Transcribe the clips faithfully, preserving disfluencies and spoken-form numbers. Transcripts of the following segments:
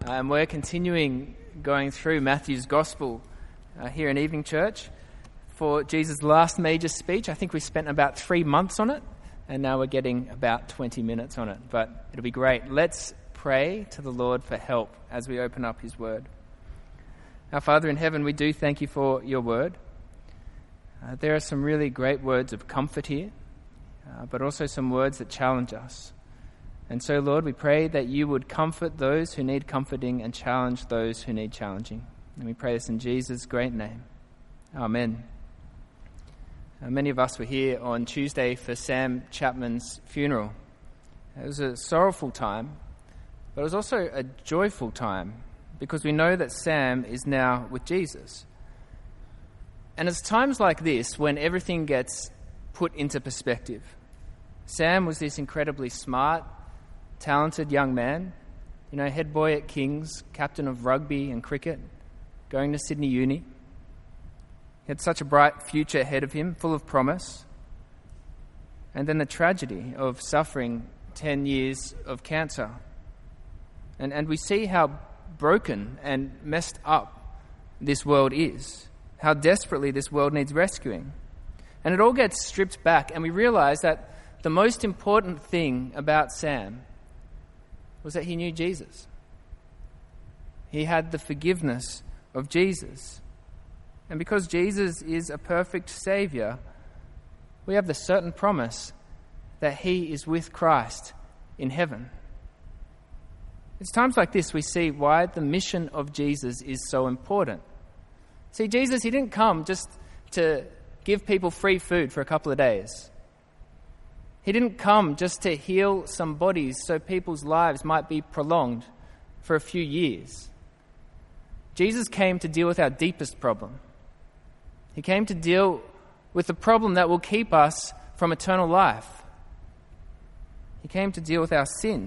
and we're continuing going through Matthew's Gospel uh, here in Evening Church for Jesus' last major speech. I think we spent about three months on it, and now we're getting about twenty minutes on it, but it'll be great. Let's pray to the Lord for help as we open up his word. Our Father in heaven, we do thank you for your word. Uh, there are some really great words of comfort here, uh, but also some words that challenge us. And so, Lord, we pray that you would comfort those who need comforting and challenge those who need challenging. And we pray this in Jesus' great name. Amen. Uh, many of us were here on Tuesday for Sam Chapman's funeral. It was a sorrowful time, but it was also a joyful time because we know that Sam is now with Jesus. And it's times like this when everything gets put into perspective. Sam was this incredibly smart, talented young man, you know, head boy at King's, captain of rugby and cricket, going to Sydney Uni. He had such a bright future ahead of him, full of promise. And then the tragedy of suffering ten years of cancer. And, and we see how broken and messed up this world is, how desperately this world needs rescuing. And it all gets stripped back, and we realize that the most important thing about Sam was that he knew Jesus. He had the forgiveness of Jesus. And because Jesus is a perfect Saviour, we have the certain promise that he is with Christ in heaven. It's times like this we see why the mission of Jesus is so important. See, Jesus, he didn't come just to give people free food for a couple of days. He didn't come just to heal some bodies so people's lives might be prolonged for a few years. Jesus came to deal with our deepest problem. He came to deal with the problem that will keep us from eternal life. He came to deal with our sin.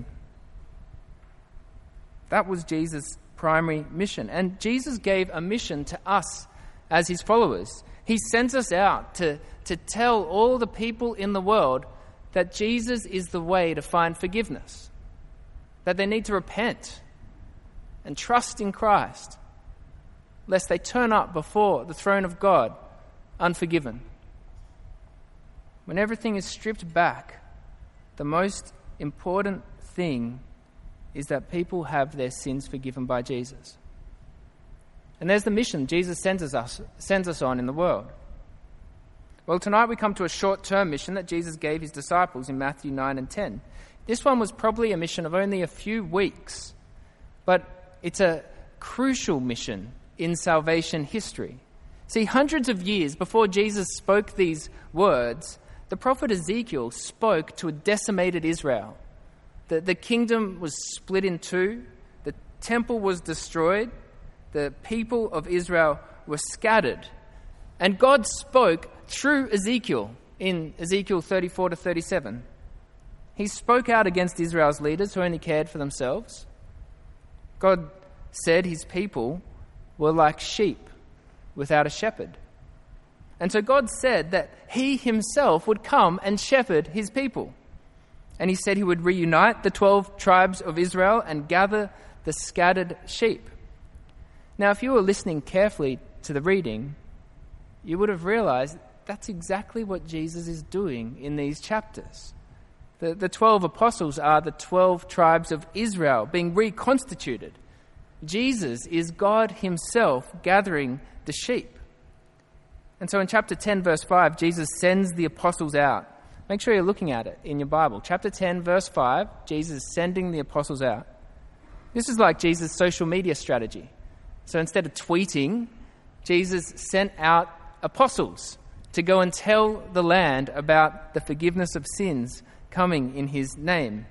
That was Jesus' primary mission. And Jesus gave a mission to us as his followers. He sends us out to, to tell all the people in the world that Jesus is the way to find forgiveness, that they need to repent and trust in Christ, lest they turn up before the throne of God unforgiven. When everything is stripped back, the most important thing is that people have their sins forgiven by Jesus. And there's the mission Jesus sends us, sends us on in the world. Well, tonight we come to a short-term mission that Jesus gave his disciples in Matthew nine and ten. This one was probably a mission of only a few weeks, but it's a crucial mission in salvation history. See, hundreds of years before Jesus spoke these words, the prophet Ezekiel spoke to a decimated Israel. The, the kingdom was split in two, the temple was destroyed, the people of Israel were scattered, and God spoke through Ezekiel in Ezekiel thirty-four to thirty-seven. He spoke out against Israel's leaders who only cared for themselves. God said his people were like sheep without a shepherd. And so God said that he himself would come and shepherd his people. And he said he would reunite the twelve tribes of Israel and gather the scattered sheep. Now, if you were listening carefully to the reading, you would have realized that's exactly what Jesus is doing in these chapters. The, the twelve apostles are the twelve tribes of Israel being reconstituted. Jesus is God himself gathering the sheep. And so in chapter ten, verse five, Jesus sends the apostles out. Make sure you're looking at it in your Bible. Chapter ten, verse five, Jesus is sending the apostles out. This is like Jesus' social media strategy. So instead of tweeting, Jesus sent out apostles to go and tell the land about the forgiveness of sins coming in his name.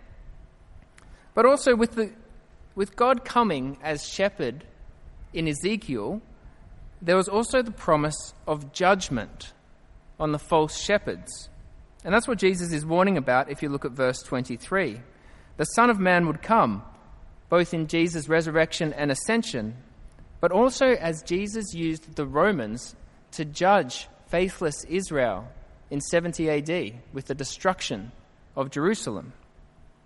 But also with the with God coming as shepherd in Ezekiel, there was also the promise of judgment on the false shepherds. And that's what Jesus is warning about if you look at verse twenty-three. The Son of Man would come, both in Jesus' resurrection and ascension, but also as Jesus used the Romans to judge faithless Israel in seventy A D with the destruction of Jerusalem.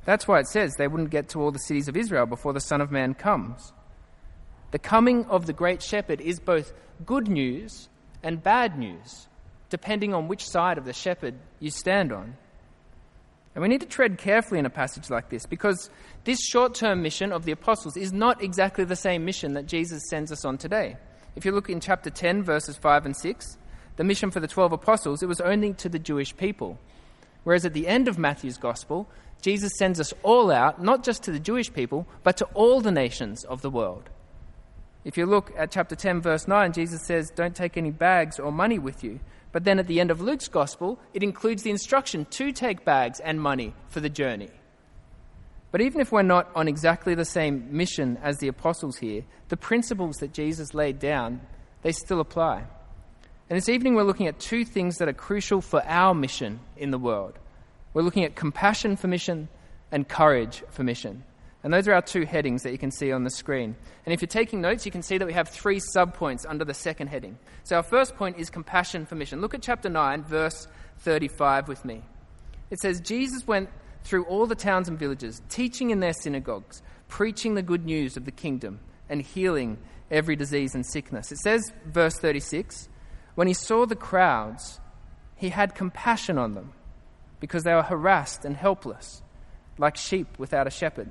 That's why it says they wouldn't get to all the cities of Israel before the Son of Man comes. The coming of the great shepherd is both good news and bad news, depending on which side of the shepherd you stand on. And we need to tread carefully in a passage like this, because this short-term mission of the apostles is not exactly the same mission that Jesus sends us on today. If you look in chapter ten, verses five and six, the mission for the twelve apostles, it was only to the Jewish people. Whereas at the end of Matthew's gospel, Jesus sends us all out, not just to the Jewish people, but to all the nations of the world. If you look at chapter ten, verse nine, Jesus says, don't take any bags or money with you. But then at the end of Luke's gospel, it includes the instruction to take bags and money for the journey. But even if we're not on exactly the same mission as the apostles here, the principles that Jesus laid down, they still apply. And this evening we're looking at two things that are crucial for our mission in the world. We're looking at compassion for mission and courage for mission. And those are our two headings that you can see on the screen. And if you're taking notes, you can see that we have three subpoints under the second heading. So our first point is compassion for mission. Look at chapter nine, verse thirty-five with me. It says, Jesus went through all the towns and villages, teaching in their synagogues, preaching the good news of the kingdom, and healing every disease and sickness. It says, verse thirty-six, when he saw the crowds, he had compassion on them, because they were harassed and helpless, like sheep without a shepherd.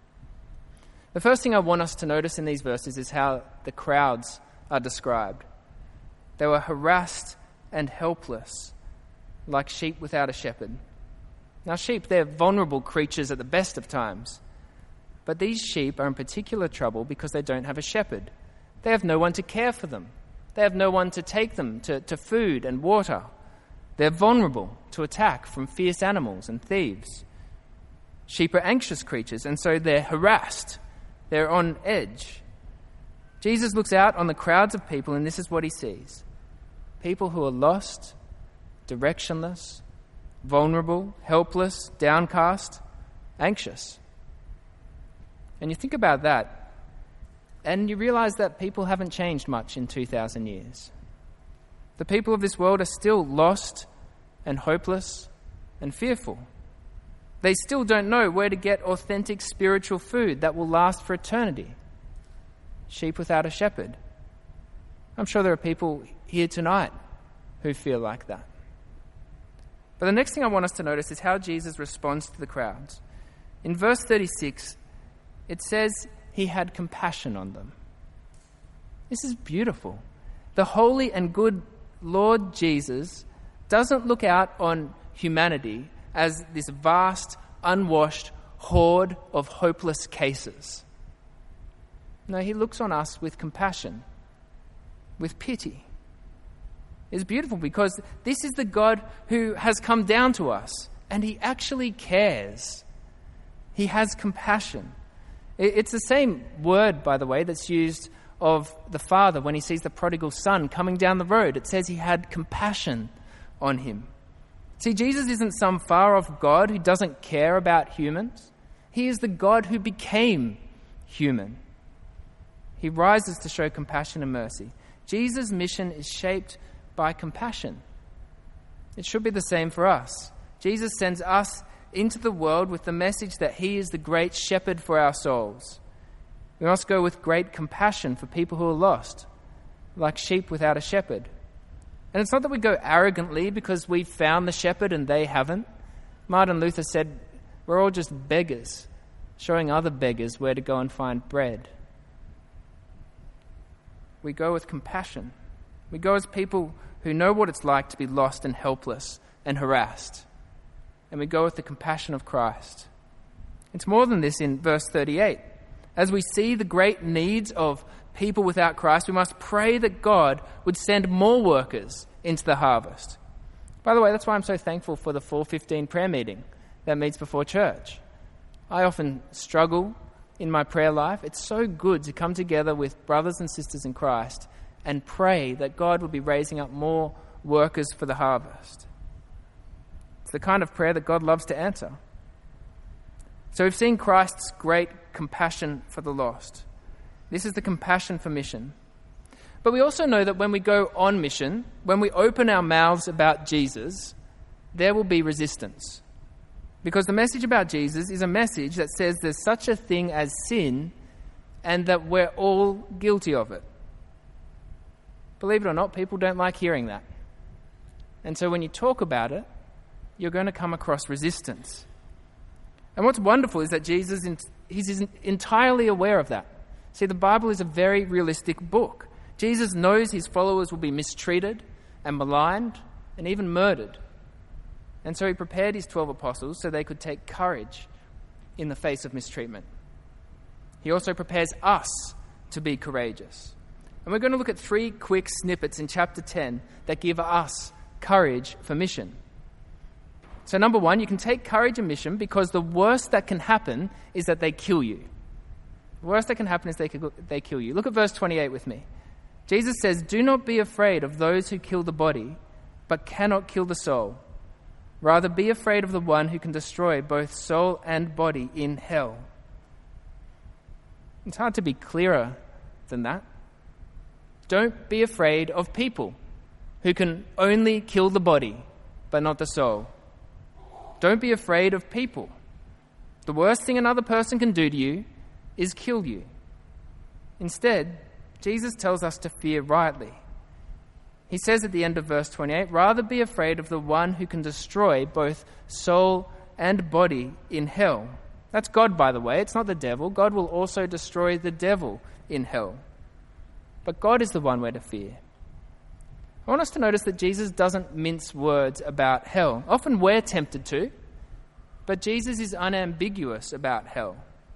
The first thing I want us to notice in these verses is how the crowds are described. They were harassed and helpless, like sheep without a shepherd. Now, sheep, they're vulnerable creatures at the best of times. But these sheep are in particular trouble because they don't have a shepherd. They have no one to care for them. They have no one to take them to, to food and water. They're vulnerable to attack from fierce animals and thieves. Sheep are anxious creatures, and so they're harassed. They're on edge. Jesus looks out on the crowds of people, and this is what he sees. People who are lost, directionless, vulnerable, helpless, downcast, anxious. And you think about that, and you realize that people haven't changed much in two thousand years. The people of this world are still lost and hopeless and fearful. They still don't know where to get authentic spiritual food that will last for eternity. Sheep without a shepherd. I'm sure there are people here tonight who feel like that. But the next thing I want us to notice is how Jesus responds to the crowds. In verse thirty-six, it says he had compassion on them. This is beautiful. The holy and good Lord Jesus doesn't look out on humanity as this vast, unwashed horde of hopeless cases. No, he looks on us with compassion, with pity. It's beautiful because this is the God who has come down to us, and he actually cares. He has compassion. It's the same word, by the way, that's used of the father when he sees the prodigal son coming down the road. It says he had compassion on him. See, Jesus isn't some far-off God who doesn't care about humans. He is the God who became human. He rises to show compassion and mercy. Jesus' mission is shaped by compassion. It should be the same for us. Jesus sends us into the world with the message that he is the great shepherd for our souls. We must go with great compassion for people who are lost, like sheep without a shepherd. And it's not that we go arrogantly because we've found the shepherd and they haven't. Martin Luther said, we're all just beggars, showing other beggars where to go and find bread. We go with compassion. We go as people who know what it's like to be lost and helpless and harassed. And we go with the compassion of Christ. It's more than this in verse thirty-eight. As we see the great needs of people without Christ, we must pray that God would send more workers into the harvest. By the way, that's why I'm so thankful for the four fifteen prayer meeting that meets before church. I often struggle in my prayer life. It's so good to come together with brothers and sisters in Christ and pray that God would be raising up more workers for the harvest. It's the kind of prayer that God loves to answer. So we've seen Christ's great compassion for the lost. This is the compassion for mission. But we also know that when we go on mission, when we open our mouths about Jesus, there will be resistance. Because the message about Jesus is a message that says there's such a thing as sin and that we're all guilty of it. Believe it or not, people don't like hearing that. And so when you talk about it, you're going to come across resistance. And what's wonderful is that Jesus, he's entirely aware of that. See, the Bible is a very realistic book. Jesus knows his followers will be mistreated and maligned and even murdered. And so he prepared his twelve apostles so they could take courage in the face of mistreatment. He also prepares us to be courageous. And we're going to look at three quick snippets in chapter ten that give us courage for mission. So number one, you can take courage in mission because the worst that can happen is that they kill you. The worst that can happen is they, they kill you. Look at verse twenty-eight with me. Jesus says, "Do not be afraid of those who kill the body, but cannot kill the soul. Rather, be afraid of the one who can destroy both soul and body in hell." It's hard to be clearer than that. Don't be afraid of people who can only kill the body, but not the soul. Don't be afraid of people. The worst thing another person can do to you is kill you. Instead, Jesus tells us to fear rightly. He says at the end of verse twenty-eight, "Rather be afraid of the one who can destroy both soul and body in hell." That's God, by the way. It's not the devil. God will also destroy the devil in hell. But God is the one we're to fear. I want us to notice that Jesus doesn't mince words about hell. Often we're tempted to, but Jesus is unambiguous about hell.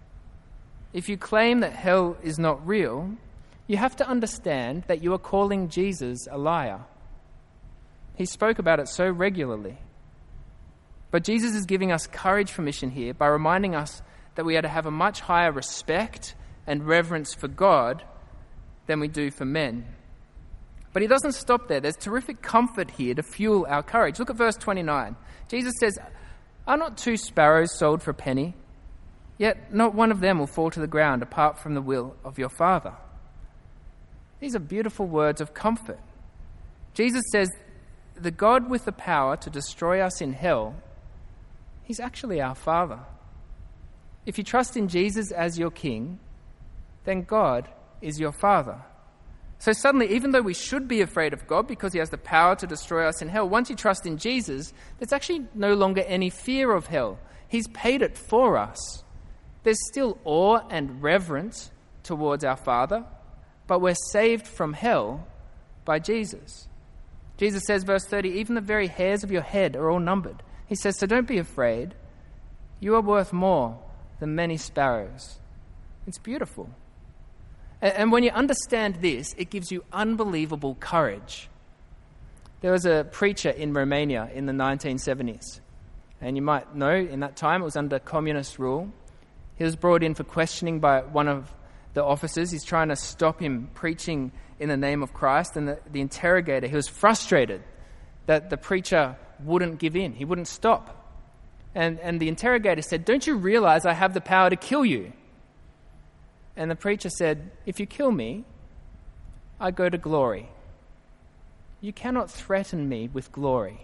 If you claim that hell is not real, you have to understand that you are calling Jesus a liar. He spoke about it so regularly. But Jesus is giving us courage for mission here by reminding us that we are to have a much higher respect and reverence for God than we do for men. But he doesn't stop there. There's terrific comfort here to fuel our courage. Look at verse twenty-nine. Jesus says, "Are not two sparrows sold for a penny? Yet not one of them will fall to the ground apart from the will of your Father." These are beautiful words of comfort. Jesus says the God with the power to destroy us in hell, he's actually our Father. If you trust in Jesus as your King, then God is your Father. So suddenly, even though we should be afraid of God because he has the power to destroy us in hell, once you trust in Jesus, there's actually no longer any fear of hell. He's paid it for us. There's still awe and reverence towards our Father, but we're saved from hell by Jesus. Jesus says, verse thirty, "Even the very hairs of your head are all numbered." He says, so don't be afraid. You are worth more than many sparrows. It's beautiful. And when you understand this, it gives you unbelievable courage. There was a preacher in Romania in the nineteen seventies. And you might know, in that time, it was under communist rule. He was brought in for questioning by one of the officers. He's trying to stop him preaching in the name of Christ. And the, the interrogator, he was frustrated that the preacher wouldn't give in. He wouldn't stop. And, and the interrogator said, "Don't you realize I have the power to kill you?" And the preacher said, "If you kill me, I go to glory. You cannot threaten me with glory."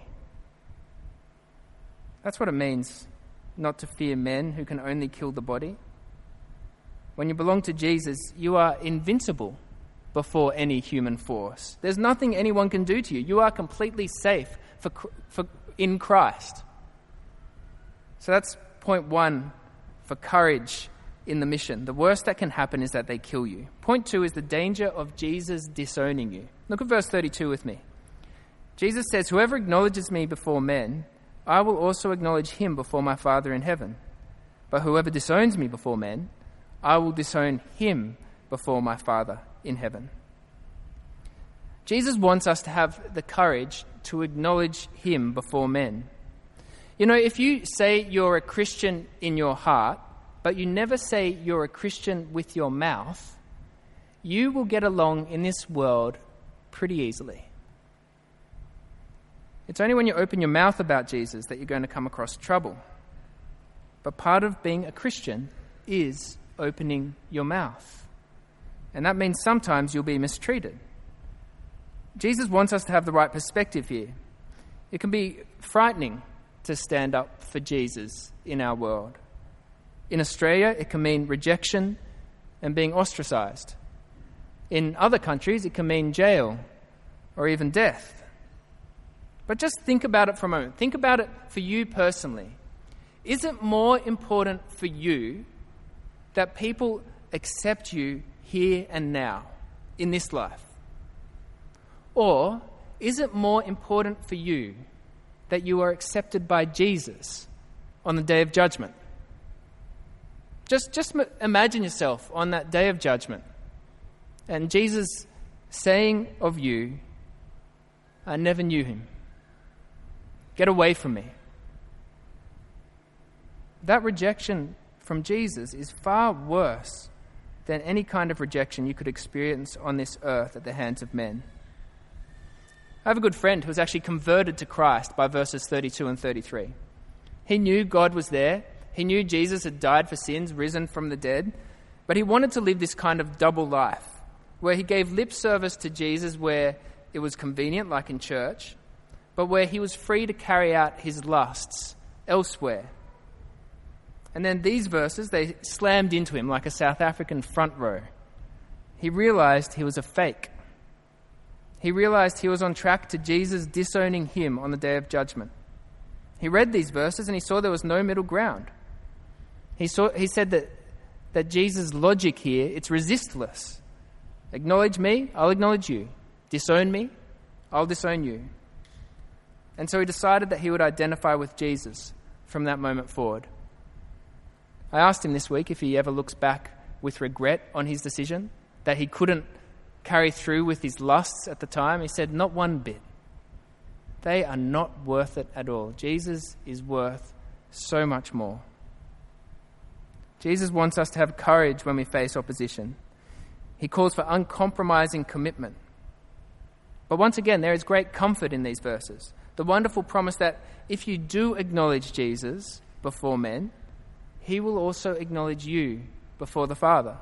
That's what it means not to fear men who can only kill the body. When you belong to Jesus, you are invincible before any human force. There's nothing anyone can do to you. You are completely safe for, for, in Christ. So that's point one for courage in the mission. The worst that can happen is that they kill you. Point two is the danger of Jesus disowning you. Look at verse thirty-two with me. Jesus says, "Whoever acknowledges me before men, I will also acknowledge him before my Father in heaven. But whoever disowns me before men, I will disown him before my Father in heaven." Jesus wants us to have the courage to acknowledge him before men. You know, if you say you're a Christian in your heart, but you never say you're a Christian with your mouth, you will get along in this world pretty easily. It's only when you open your mouth about Jesus that you're going to come across trouble. But part of being a Christian is opening your mouth. And that means sometimes you'll be mistreated. Jesus wants us to have the right perspective here. It can be frightening to stand up for Jesus in our world. In Australia, it can mean rejection and being ostracized. In other countries, it can mean jail or even death. But just think about it for a moment. Think about it for you personally. Is it more important for you that people accept you here and now, in this life? Or is it more important for you that you are accepted by Jesus on the day of judgment? Just, just imagine yourself on that day of judgment and Jesus saying of you, "I never knew him. Get away from me." That rejection from Jesus is far worse than any kind of rejection you could experience on this earth at the hands of men. I have a good friend who was actually converted to Christ by verses thirty-two and thirty-three. He knew God was there. He knew Jesus had died for sins, risen from the dead. But he wanted to live this kind of double life, where he gave lip service to Jesus where it was convenient, like in church, but where he was free to carry out his lusts elsewhere. And then these verses, they slammed into him like a South African front row. He realized he was a fake. He realized he was on track to Jesus disowning him on the day of judgment. He read these verses and he saw there was no middle ground. He saw, he said that, that Jesus' logic here, it's resistless. Acknowledge me, I'll acknowledge you. Disown me, I'll disown you. And so he decided that he would identify with Jesus from that moment forward. I asked him this week if he ever looks back with regret on his decision, that he couldn't carry through with his lusts at the time. He said, not one bit. They are not worth it at all. Jesus is worth so much more. Jesus wants us to have courage when we face opposition. He calls for uncompromising commitment. But once again, there is great comfort in these verses. The wonderful promise that if you do acknowledge Jesus before men, he will also acknowledge you before the Father.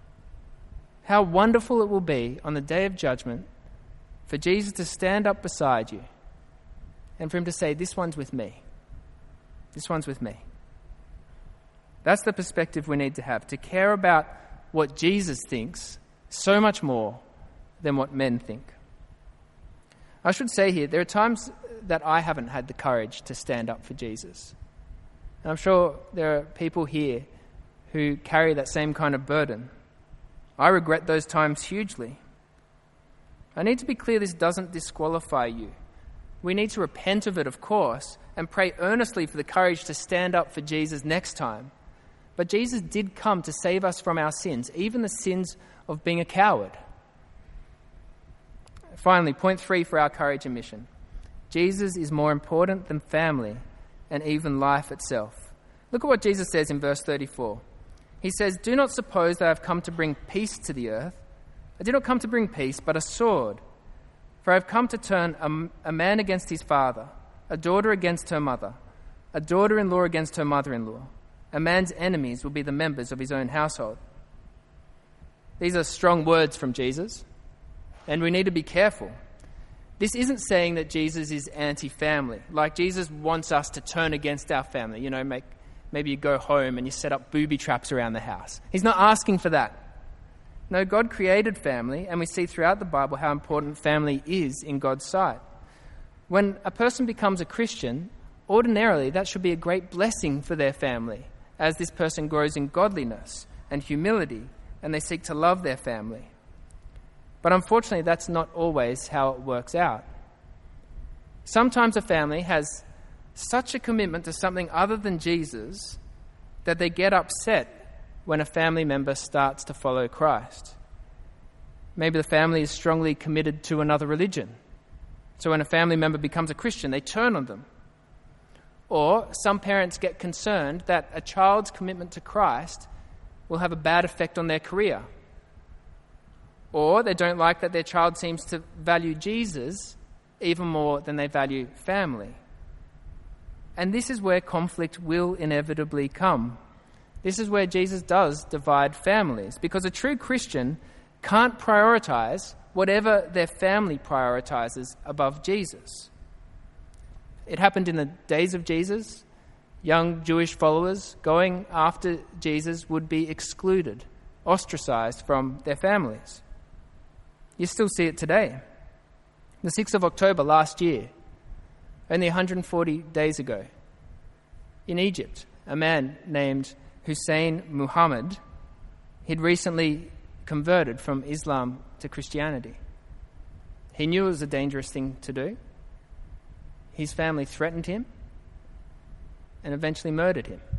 How wonderful it will be on the day of judgment for Jesus to stand up beside you and for him to say, "This one's with me. This one's with me." That's the perspective we need to have, to care about what Jesus thinks so much more than what men think. I should say here, there are times that I haven't had the courage to stand up for Jesus. And I'm sure there are people here who carry that same kind of burden. I regret those times hugely. I need to be clear, this doesn't disqualify you. We need to repent of it, of course, and pray earnestly for the courage to stand up for Jesus next time. But Jesus did come to save us from our sins, even the sins of being a coward. Finally, point three for our courage and mission. Jesus is more important than family and even life itself. Look at what Jesus says in verse thirty-four. He says, "Do not suppose that I have come to bring peace to the earth. I did not come to bring peace, but a sword. For I have come to turn a, a man against his father, a daughter against her mother, a daughter-in-law against her mother-in-law. A man's enemies will be the members of his own household." These are strong words from Jesus, and we need to be careful. This isn't saying that Jesus is anti-family, like Jesus wants us to turn against our family. You know, make, maybe you go home and you set up booby traps around the house. He's not asking for that. No, God created family, and we see throughout the Bible how important family is in God's sight. When a person becomes a Christian, ordinarily that should be a great blessing for their family, as this person grows in godliness and humility, and they seek to love their family. But unfortunately, that's not always how it works out. Sometimes a family has such a commitment to something other than Jesus that they get upset when a family member starts to follow Christ. Maybe the family is strongly committed to another religion. So when a family member becomes a Christian, they turn on them. Or some parents get concerned that a child's commitment to Christ will have a bad effect on their career. Or they don't like that their child seems to value Jesus even more than they value family. And this is where conflict will inevitably come. This is where Jesus does divide families, because a true Christian can't prioritize whatever their family prioritizes above Jesus. It happened in the days of Jesus. Young Jewish followers going after Jesus would be excluded, ostracized from their families. You still see it today. The sixth of October last year, only one hundred forty days ago, in Egypt, a man named Hussein Muhammad, he'd recently converted from Islam to Christianity. He knew it was a dangerous thing to do. His family threatened him and eventually murdered him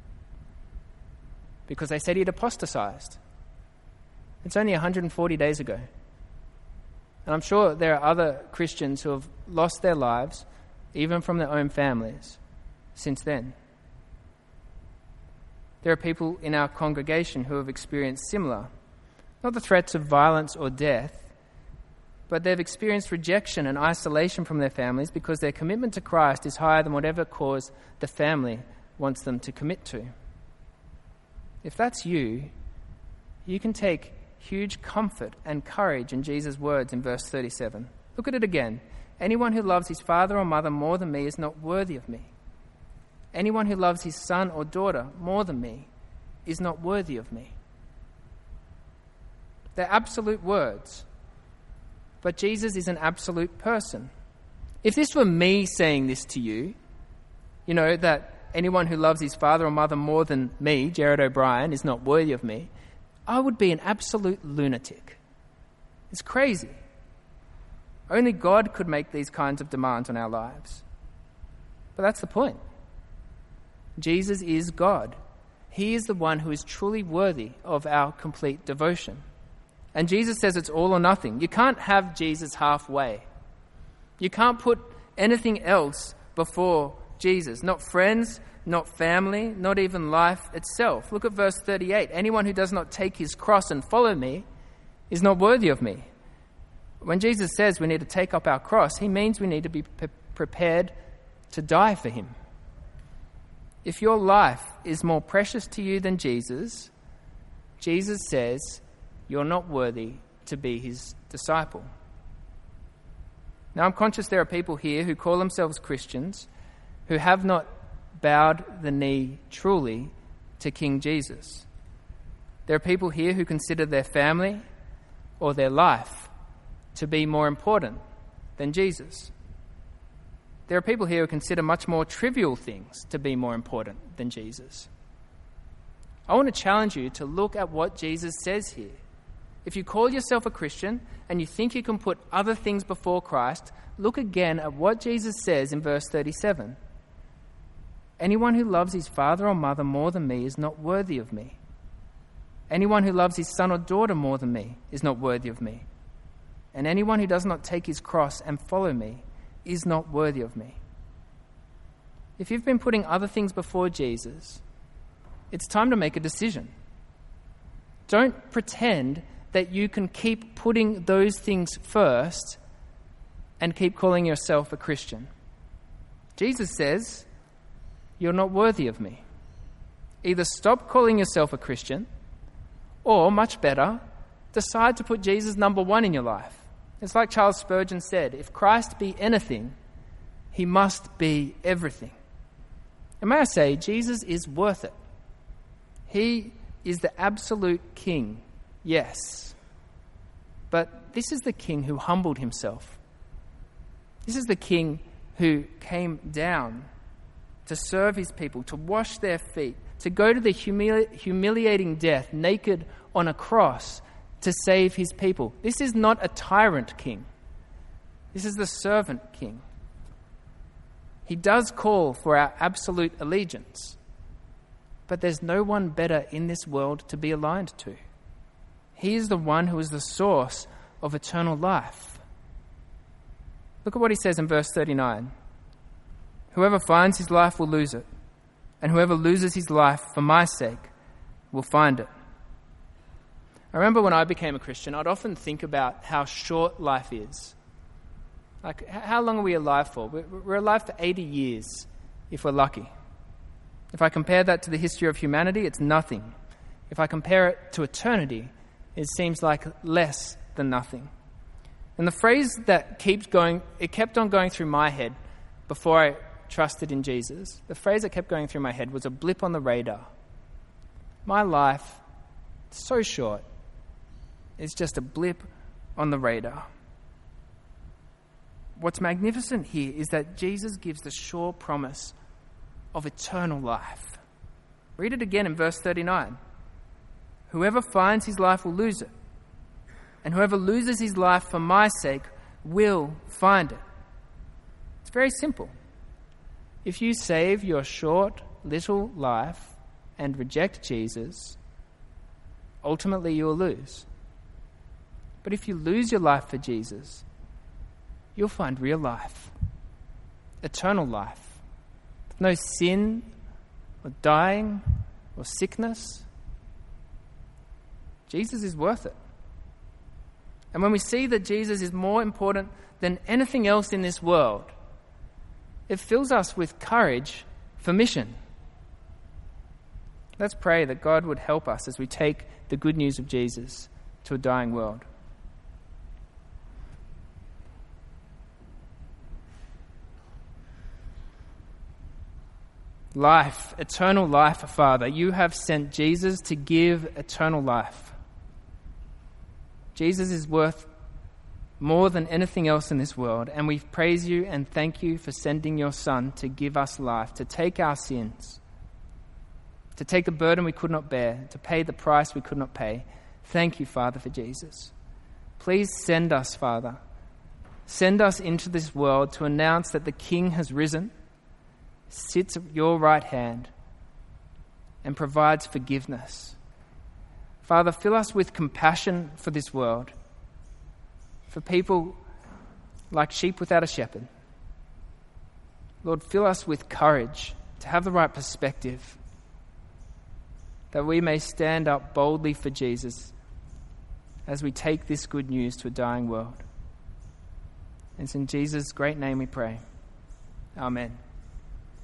because they said he'd apostatized. It's only one hundred forty days ago. And I'm sure there are other Christians who have lost their lives, even from their own families, since then. There are people in our congregation who have experienced similar, not the threats of violence or death, but they've experienced rejection and isolation from their families because their commitment to Christ is higher than whatever cause the family wants them to commit to. If that's you, you can take huge comfort and courage in Jesus' words in verse thirty-seven. Look at it again. Anyone who loves his father or mother more than me is not worthy of me. Anyone who loves his son or daughter more than me is not worthy of me. They're absolute words. But Jesus is an absolute person. If this were me saying this to you, you know, that anyone who loves his father or mother more than me, Jared O'Brien, is not worthy of me, I would be an absolute lunatic. It's crazy. Only God could make these kinds of demands on our lives. But that's the point. Jesus is God. He is the one who is truly worthy of our complete devotion. And Jesus says it's all or nothing. You can't have Jesus halfway. You can't put anything else before Jesus. Not friends, not family, not even life itself. Look at verse thirty-eight. Anyone who does not take his cross and follow me is not worthy of me. When Jesus says we need to take up our cross, he means we need to be pre- prepared to die for him. If your life is more precious to you than Jesus, Jesus says you're not worthy to be his disciple. Now, I'm conscious there are people here who call themselves Christians who have not bowed the knee truly to King Jesus. There are people here who consider their family or their life to be more important than Jesus. There are people here who consider much more trivial things to be more important than Jesus. I want to challenge you to look at what Jesus says here. If you call yourself a Christian and you think you can put other things before Christ, look again at what Jesus says in verse thirty-seven. Anyone who loves his father or mother more than me is not worthy of me. Anyone who loves his son or daughter more than me is not worthy of me. And anyone who does not take his cross and follow me is not worthy of me. If you've been putting other things before Jesus, it's time to make a decision. Don't pretend that you can keep putting those things first and keep calling yourself a Christian. Jesus says, you're not worthy of me. Either stop calling yourself a Christian, or, much better, decide to put Jesus number one in your life. It's like Charles Spurgeon said, if Christ be anything, he must be everything. And may I say, Jesus is worth it. He is the absolute king, yes. But this is the king who humbled himself. This is the king who came down to serve his people, to wash their feet, to go to the humili- humiliating death naked on a cross to save his people. This is not a tyrant king. This is the servant king. He does call for our absolute allegiance, but there's no one better in this world to be aligned to. He is the one who is the source of eternal life. Look at what he says in verse thirty-nine. Whoever finds his life will lose it, and whoever loses his life for my sake will find it. I remember when I became a Christian, I'd often think about how short life is. Like, how long are we alive for? We're alive for eighty years, if we're lucky. If I compare that to the history of humanity, it's nothing. If I compare it to eternity, it seems like less than nothing. And the phrase that keeps going, it kept on going through my head before I trusted in Jesus, the phrase that kept going through my head was a blip on the radar. My life, so short, is just a blip on the radar. What's magnificent here is that Jesus gives the sure promise of eternal life. Read it again in verse thirty-nine. Whoever finds his life will lose it, and whoever loses his life for my sake will find it. It's very simple. If you save your short little life and reject Jesus, ultimately you will lose. But if you lose your life for Jesus, you'll find real life, eternal life. No sin or dying or sickness. Jesus is worth it. And when we see that Jesus is more important than anything else in this world, it fills us with courage for mission. Let's pray that God would help us as we take the good news of Jesus to a dying world. Life, eternal life, Father, you have sent Jesus to give eternal life. Jesus is worth more than anything else in this world, and we praise you and thank you for sending your Son to give us life, to take our sins, to take the burden we could not bear, to pay the price we could not pay. Thank you, Father, for Jesus. Please send us, Father. Send us into this world to announce that the King has risen, sits at your right hand, and provides forgiveness. Father, fill us with compassion for this world, for people like sheep without a shepherd. Lord, fill us with courage to have the right perspective, that we may stand up boldly for Jesus as we take this good news to a dying world. And it's in Jesus' great name we pray. Amen.